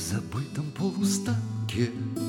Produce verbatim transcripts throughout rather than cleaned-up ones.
забытом полустанке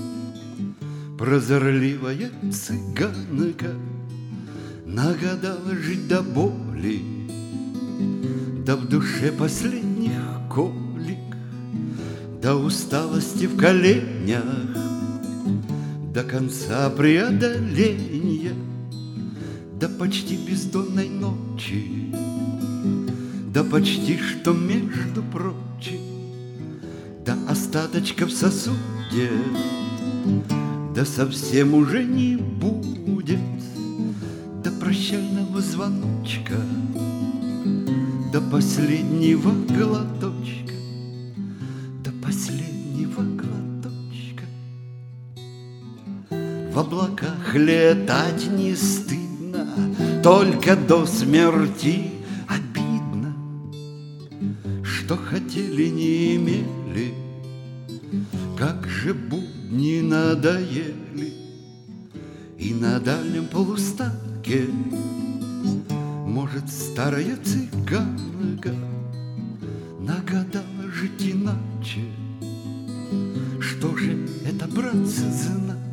прозорливая цыганка нагадала жить до боли, да в душе последних колик, до усталости в коленях, до конца преодоления, до почти бездонной ночи, да почти что между прочим, до остаточка в сосуде, да совсем уже не будет, до прощального звоночка, до последнего глоточка, до последнего глоточка. В облаках летать не стыдно, только до смерти обидно, что хотели, не имели, как же будни надоели. И на дальнем полустанке, может, старая цыганка нагадала жить иначе. Что же это, братцы, значит?